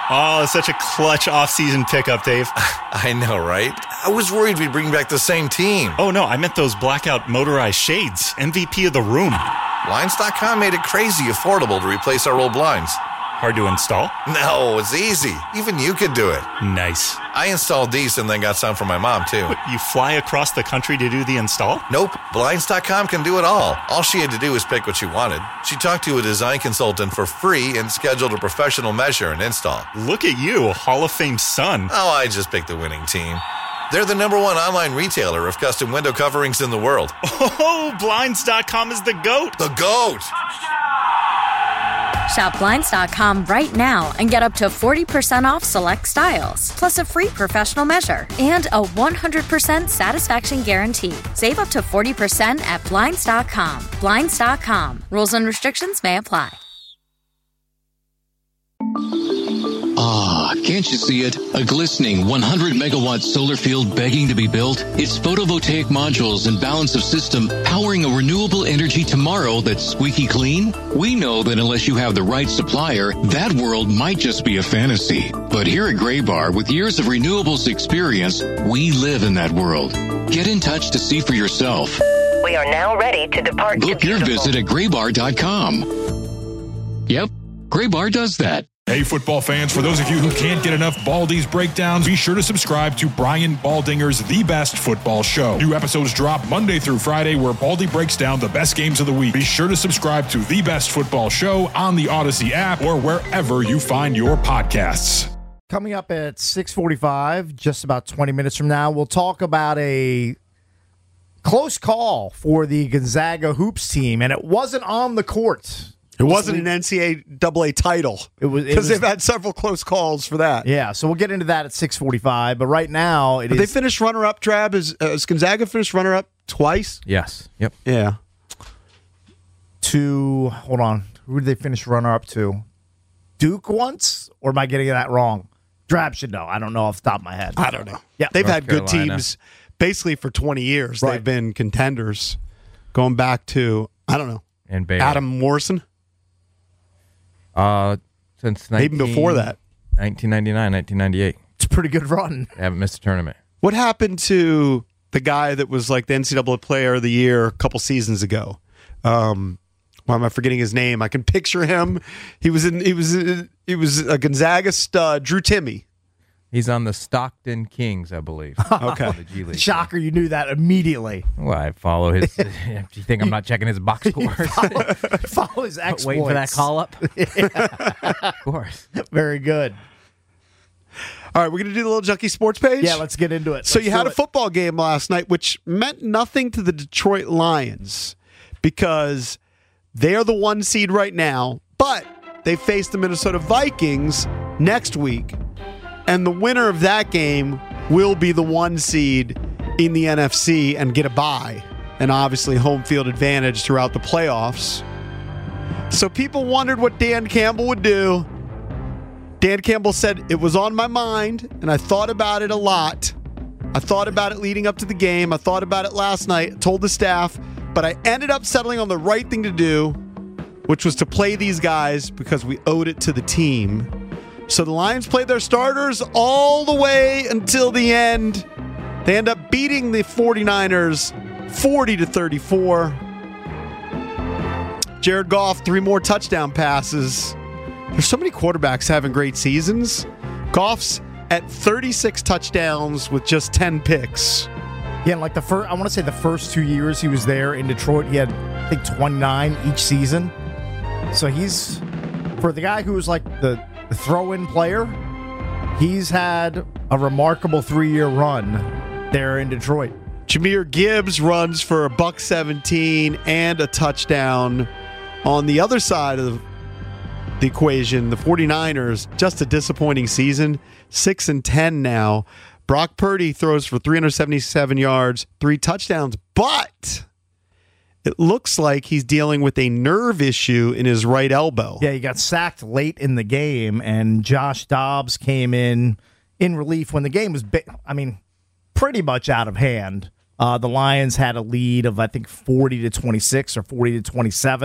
Oh, such a clutch off-season pickup, Dave. I know, right? I was worried we'd bring back the same team. Oh, no, I meant those blackout motorized shades. MVP of the room. Blinds.com made it crazy affordable to replace our old blinds. Hard to install? No, it's easy. Even you could do it. Nice. I installed these and then got some for my mom, too. What, you fly across the country to do the install? Nope. Blinds.com can do it all. All she had to do was pick what she wanted. She talked to a design consultant for free and scheduled a professional measure and install. Look at you, Hall of Fame son. Oh, I just picked the winning team. They're the #1 online retailer of custom window coverings in the world. Oh, Blinds.com is the GOAT. The GOAT! Shop Blinds.com right now and get up to 40% off select styles, plus a free professional measure and a 100% satisfaction guarantee. Save up to 40% at Blinds.com. Blinds.com. Rules and restrictions may apply. Ah, can't you see it? A glistening 100-megawatt solar field begging to be built? Its photovoltaic modules and balance of system powering a renewable energy tomorrow that's squeaky clean? We know that unless you have the right supplier, that world might just be a fantasy. But here at Graybar, with years of renewables experience, we live in that world. Get in touch to see for yourself. We are now ready to depart. Book your visit at graybar.com. Yep, Graybar does that. Hey, football fans, for those of you who can't get enough Baldy's breakdowns, be sure to subscribe to Brian Baldinger's The Best Football Show. New episodes drop Monday through Friday where Baldy breaks down the best games of the week. Be sure to subscribe to The Best Football Show on the Odyssey app or wherever you find your podcasts. Coming up at 6:45, just about 20 minutes from now, we'll talk about a close call for the Gonzaga Hoops team, and it wasn't on the court. It wasn't an NCAA title. It was because they've had several close calls for that. Yeah, so we'll get into that at 6:45. But right now, They finished runner-up. Drab is Gonzaga finished runner-up twice. Yes. Yep. Yeah. Hold on. Who did they finish runner-up to? Duke once, or am I getting that wrong? Drab should know. I don't know off the top of my head. I don't know. Yeah, they've North had good Carolina. teams basically for 20 years. Right. They've been contenders, going back to I don't know. And Baylor. Adam Morrison. Since Even before that. 1999, 1998. It's a pretty good run. They haven't missed a tournament. What happened to the guy that was like the NCAA Player of the Year a couple seasons ago? Why am I forgetting his name? I can picture him. He was a Gonzaga stud, Drew Timme. He's on the Stockton Kings, I believe. Okay. The G League. Shocker, you knew that immediately. Well, I follow his. Do you think I'm not checking his box scores? Follow his exploits. Waiting for that call up? Of course. Very good. All right, we're going to do the Little Junkie Sports page? Yeah, let's get into it. So Let's you had do a it. football game last night, which meant nothing to the Detroit Lions because they are the 1 seed right now, but they face the Minnesota Vikings next week, and the winner of that game will be the 1 seed in the NFC and get a bye, and obviously home field advantage throughout the playoffs. So people wondered what Dan Campbell would do. Dan Campbell said, it was on my mind, and I thought about it a lot. I thought about it leading up to the game. I thought about it last night, told the staff, but I ended up settling on the right thing to do, which was to play these guys because we owed it to the team. So the Lions played their starters all the way until the end. They end up beating the 49ers 40-34. Jared Goff, 3 more touchdown passes. There's so many quarterbacks having great seasons. Goff's at 36 touchdowns with just 10 picks. Yeah, like I want to say the first 2 years he was there in Detroit, he had, I think, 29 each season. So he's, for the guy who was like the throw-in player, he's had a remarkable 3-year run there in Detroit. Jahmyr Gibbs runs for $117 and a touchdown. On the other side of the equation, the 49ers, just a disappointing season, 6-10 now. Brock Purdy throws for 377 yards, 3 touchdowns, but it looks like he's dealing with a nerve issue in his right elbow. Yeah, he got sacked late in the game, and Josh Dobbs came in relief when the game was, pretty much out of hand. The Lions had a lead of, I think, 40-26 or 40-27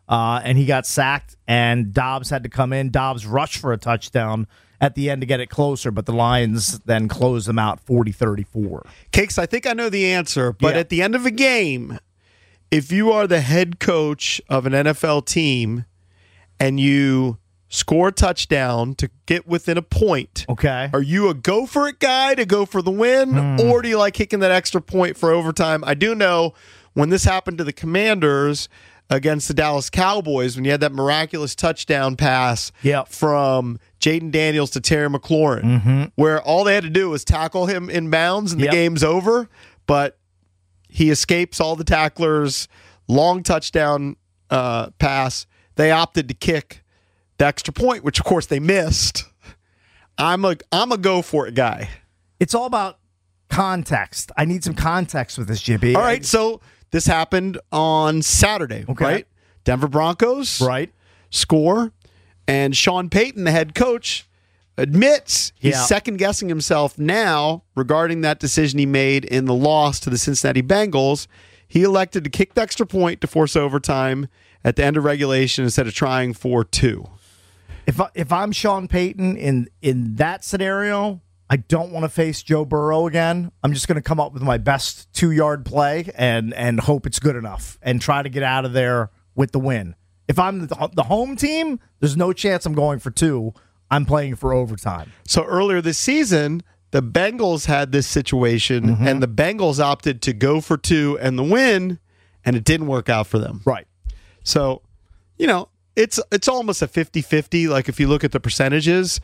and he got sacked, and Dobbs had to come in. Dobbs rushed for a touchdown at the end to get it closer, but the Lions then closed them out 40-34. Cakes, I think I know the answer, but at the end of a game, if you are the head coach of an NFL team and you score a touchdown to get within a point, okay, are you a go-for-it guy to go for the win, or do you like kicking that extra point for overtime? I do know when this happened to the Commanders against the Dallas Cowboys, when you had that miraculous touchdown pass from Jaden Daniels to Terry McLaurin, where all they had to do was tackle him in bounds and the game's over, but he escapes all the tacklers, long touchdown pass. They opted to kick the extra point, which of course they missed. I'm a go for it guy. It's all about context. I need some context with this, JB. All right, so this happened on Saturday, right? Denver Broncos, score, and Sean Payton, the head coach, admits he's second-guessing himself now regarding that decision he made in the loss to the Cincinnati Bengals. He elected to kick the extra point to force overtime at the end of regulation instead of trying for 2. If I'm Sean Payton in that scenario, I don't want to face Joe Burrow again. I'm just going to come up with my best 2-yard play and hope it's good enough and try to get out of there with the win. If I'm the home team, there's no chance I'm going for 2. I'm playing for overtime. So earlier this season, the Bengals had this situation, and the Bengals opted to go for 2 and the win, and it didn't work out for them. Right. So, it's almost a 50-50, like if you look at the percentages.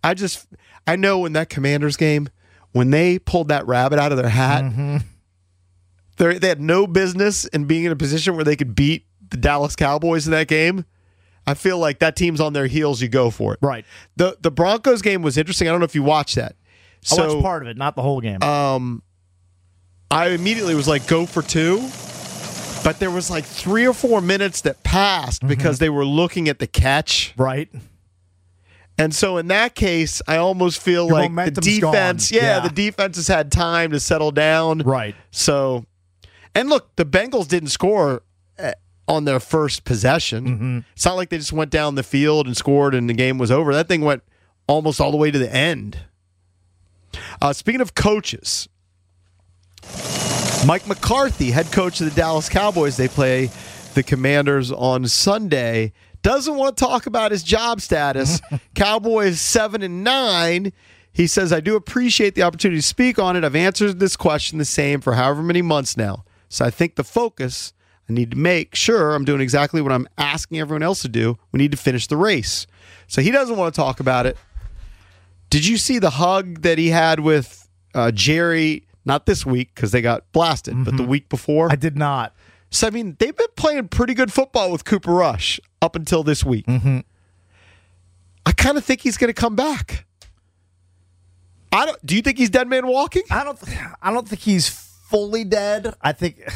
I know in that Commanders game, when they pulled that rabbit out of their hat, they had no business in being in a position where they could beat the Dallas Cowboys in that game. I feel like that team's on their heels. You go for it. Right. The Broncos game was interesting. I don't know if you watched that. I watched part of it, not the whole game. I immediately was like, go for 2. But there was like 3 or 4 minutes that passed because they were looking at the catch. Right. And so in that case, I almost feel like the defense, the defense has had time to settle down. Right. So, and look, the Bengals didn't score on their first possession. It's not like they just went down the field and scored and the game was over. That thing went almost all the way to the end. Speaking of coaches, Mike McCarthy, head coach of the Dallas Cowboys, they play the Commanders on Sunday, doesn't want to talk about his job status. Cowboys 7-9. He says, I do appreciate the opportunity to speak on it. I've answered this question the same for however many months now. So I think the focus, I need to make sure I'm doing exactly what I'm asking everyone else to do. We need to finish the race. So he doesn't want to talk about it. Did you see the hug that he had with Jerry? Not this week because they got blasted, but the week before? I did not. So, I mean, they've been playing pretty good football with Cooper Rush up until this week. I kind of think he's going to come back. Do you think he's dead man walking? I don't think he's fully dead. I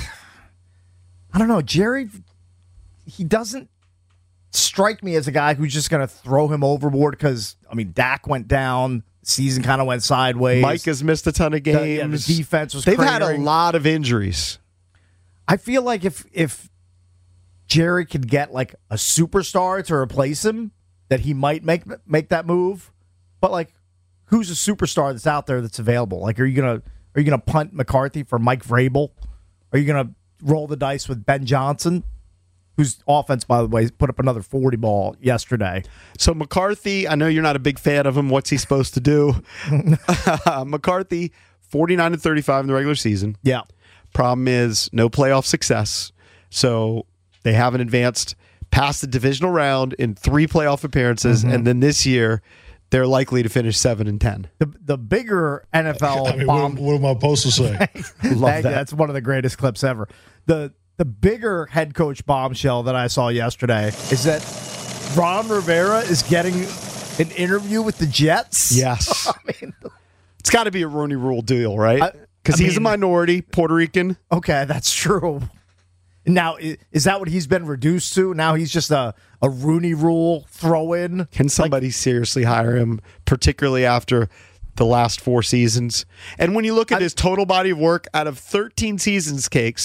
don't know. Jerry, he doesn't strike me as a guy who's just going to throw him overboard because, Dak went down. Season kind of went sideways. Mike has missed a ton of games. The defense was They've had a cratering. lot of injuries. I feel like if Jerry could get like a superstar to replace him, that he might make that move. But like, who's a superstar that's out there that's available? Like, are you gonna punt McCarthy for Mike Vrabel? Are you gonna roll the dice with Ben Johnson, whose offense, by the way, put up another 40 ball yesterday? So McCarthy, I know you're not a big fan of him. What's he supposed to do? McCarthy, 49-35 in the regular season. Yeah. Problem is no playoff success. So they haven't advanced past the divisional round in 3 playoff appearances, and then this year they're likely to finish 7-10. The bigger NFL bomb. What am I supposed to say? That's one of the greatest clips ever. The bigger head coach bombshell that I saw yesterday is that Ron Rivera is getting an interview with the Jets. Yes. It's got to be a Rooney Rule deal, right? Because he's a minority, Puerto Rican. Okay, that's true. Now, is that what he's been reduced to? Now he's just a Rooney Rule throw-in? Can somebody seriously hire him, particularly after the last 4 seasons? And when you look at his total body of work, out of 13 seasons, Cakes,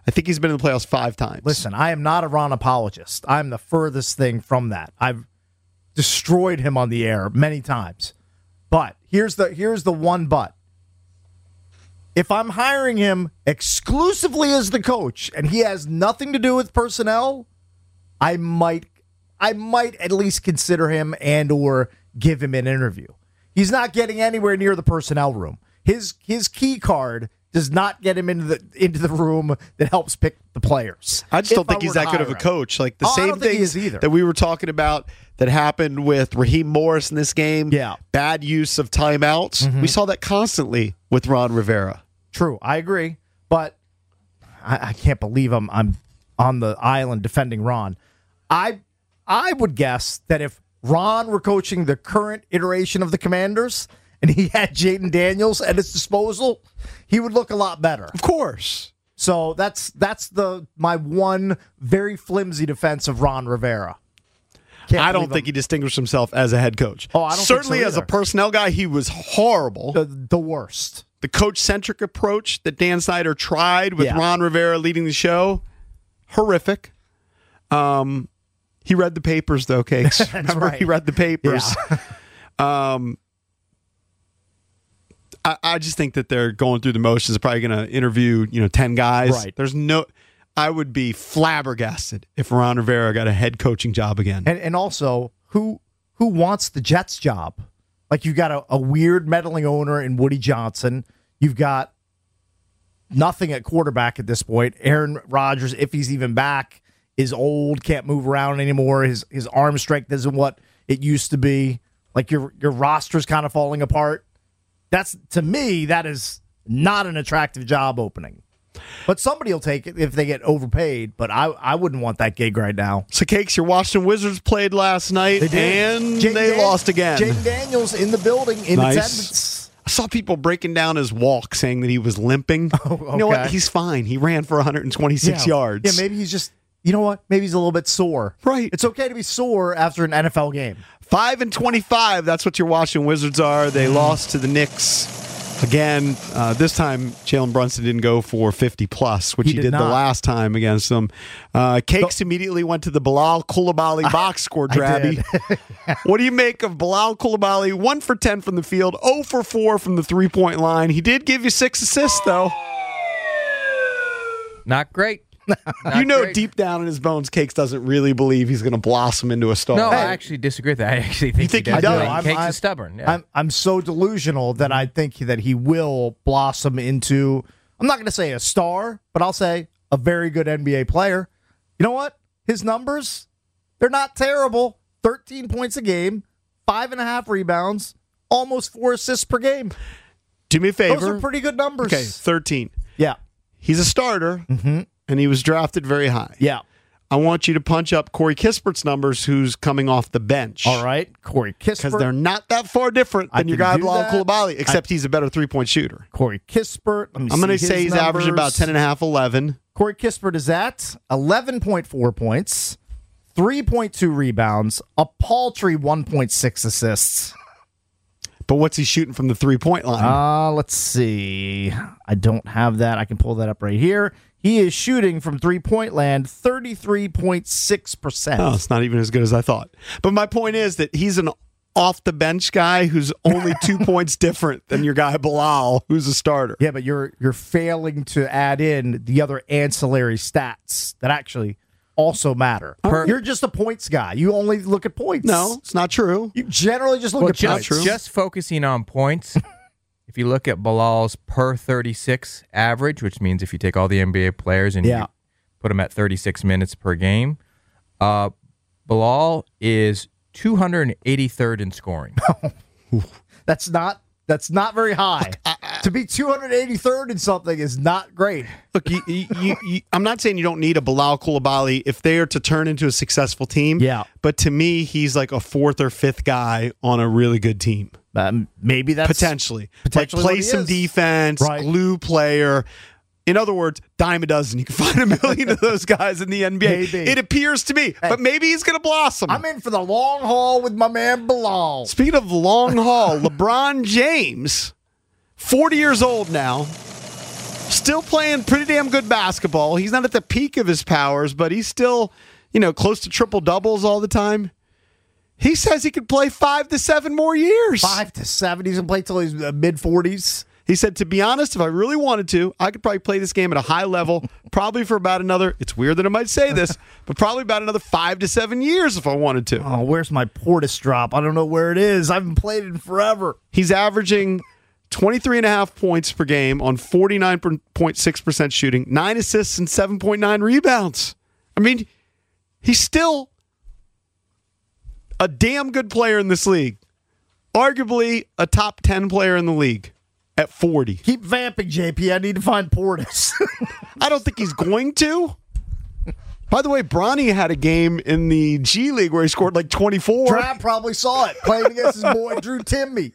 I think he's been in the playoffs 5 times. Listen, I am not a Ron apologist. I'm the furthest thing from that. I've destroyed him on the air many times. But here's the one but. If I'm hiring him exclusively as the coach and he has nothing to do with personnel, I might at least consider him and or give him an interview. He's not getting anywhere near the personnel room. His key card does not get him into the room that helps pick the players. I just don't think he's that good of a coach. Like the same things that we were talking about that happened with Raheem Morris in this game. Yeah. Bad use of timeouts. Mm-hmm. We saw that constantly with Ron Rivera. True, I agree. But I can't believe I'm on the island defending Ron. I would guess that if Ron were coaching the current iteration of the Commanders and he had Jaden Daniels at his disposal, he would look a lot better. Of course. So that's my one very flimsy defense of Ron Rivera. I don't think he distinguished himself as a head coach. Oh, I don't Certainly think so as a personnel guy, he was horrible. The worst. The coach-centric approach that Dan Snyder tried with Ron Rivera leading the show, horrific. He read the papers, though, Cakes. Remember, right. He read the papers. Yeah. I just think that they're going through the motions. They're probably going to interview 10 guys. Right. I would be flabbergasted if Ron Rivera got a head coaching job again. And also, who wants the Jets job? Like, you've got a weird meddling owner in Woody Johnson. You've got nothing at quarterback at this point. Aaron Rodgers, if he's even back, is old, can't move around anymore. His arm strength isn't what it used to be. Like, your roster's kind of falling apart. To me, that is not an attractive job opening. But somebody will take it if they get overpaid. But I wouldn't want that gig right now. So, Cakes, your Washington Wizards played last night, and they lost again. Jaden Daniels in the building in attendance. I saw people breaking down his walk, saying that he was limping. Oh, okay. You know what? He's fine. He ran for 126 yards. Yeah, maybe he's just, you know what? Maybe he's a little bit sore. Right. It's okay to be sore after an NFL game. 5-25. That's what your Washington Wizards are. They lost to the Knicks. Again, this time Jalen Brunson didn't go for 50-plus, which he did the last time against them. Cakes immediately went to the Bilal Coulibaly box score, Drabby. What do you make of Bilal Coulibaly? 1 for 10 from the field, 0 for 4 from the three-point line. He did give you 6 assists, though. Not great. Deep down in his bones, Cakes doesn't really believe he's going to blossom into a star. No, I actually disagree with that. I actually think he does. Cakes is stubborn. Yeah. I'm so delusional that I think that he will blossom into, I'm not going to say a star, but I'll say a very good NBA player. You know what? His numbers, they're not terrible. 13 points a game, 5.5 rebounds, almost 4 assists per game. Do me a favor. Those are pretty good numbers. Okay, 13. Yeah. He's a starter. Mm-hmm. And he was drafted very high. Yeah. I want you to punch up Corey Kispert's numbers, who's coming off the bench. All right. Corey Kispert. Because they're not that far different than your guy, Bilal Coulibaly, except he's a better three-point shooter. Corey Kispert. I'm going to say he's averaging about 10.5, 11. Corey Kispert is at 11.4 points, 3.2 rebounds, a paltry 1.6 assists. But what's he shooting from the three-point line? Let's see. I don't have that. I can pull that up right here. He is shooting from three-point land 33.6%. Oh, it's not even as good as I thought. But my point is that he's an off-the-bench guy who's only 2 points different than your guy Bilal, who's a starter. Yeah, but you're failing to add in the other ancillary stats that actually also matter. You're just a points guy. You only look at points. No, it's not true. You generally just look at points. Just focusing on points. If you look at Bilal's per 36 average, which means if you take all the NBA players and you put them at 36 minutes per game, Bilal is 283rd in scoring. That's not very high. To be 283rd in something is not great. Look, I'm not saying you don't need a Bilal Coulibaly if they are to turn into a successful team. Yeah. But to me, he's like a 4th or 5th guy on a really good team. Maybe that's potentially like play some defense, glue player. In other words, dime a dozen. You can find a million of those guys in the NBA. Maybe. It appears to me, but maybe he's going to blossom. I'm in for the long haul with my man Bilal. Speaking of long haul, LeBron James, 40 years old now, Still playing pretty damn good basketball. He's not at the peak of his powers, but he's still, close to triple doubles all the time. He says he could play 5 to 7 more years. 5 to 7. He's going to play till he's mid-40s. He said, to be honest, if I really wanted to, I could probably play this game at a high level, probably for about another, it's weird that I might say this, but probably about another 5 to 7 years if I wanted to. Oh, where's my Portis drop? I don't know where it is. I haven't played it in forever. He's averaging 23.5 points per game on 49.6% shooting, 9 assists and 7.9 rebounds. I mean, he's still a damn good player in this league. Arguably a top 10 player in the league at 40. Keep vamping, JP. I need to find Portis. I don't think he's going to. By the way, Bronny had a game in the G League where he scored like 24. Trav probably saw it playing against his boy Drew Timmy.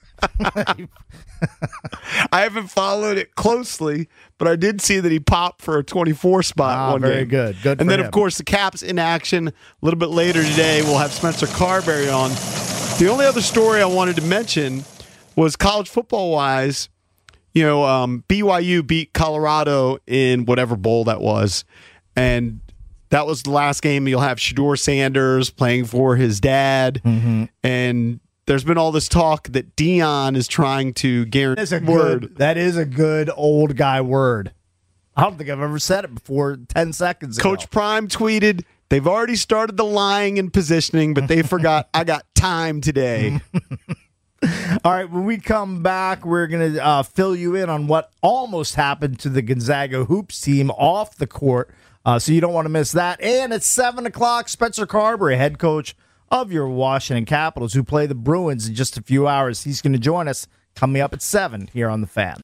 I haven't followed it closely, but I did see that he popped for a 24 spot one very game. Good. Good. And then, him. of course, the Caps in action a little bit later today. We'll have Spencer Carberry on. The only other story I wanted to mention was college football-wise. BYU beat Colorado in whatever bowl that was, and that was the last game. You'll have Shedeur Sanders playing for his dad, and there's been all this talk that Dion is trying to guarantee. That is a good old guy word. I don't think I've ever said it before 10 seconds ago. Coach Prime tweeted, they've already started the lying and positioning, but they forgot I got time today. All right, when we come back, we're going to fill you in on what almost happened to the Gonzaga Hoops team off the court, so you don't want to miss that. And at 7 o'clock, Spencer Carberry, head coach of your Washington Capitals, who play the Bruins in just a few hours. He's going to join us coming up at 7 here on The Fan.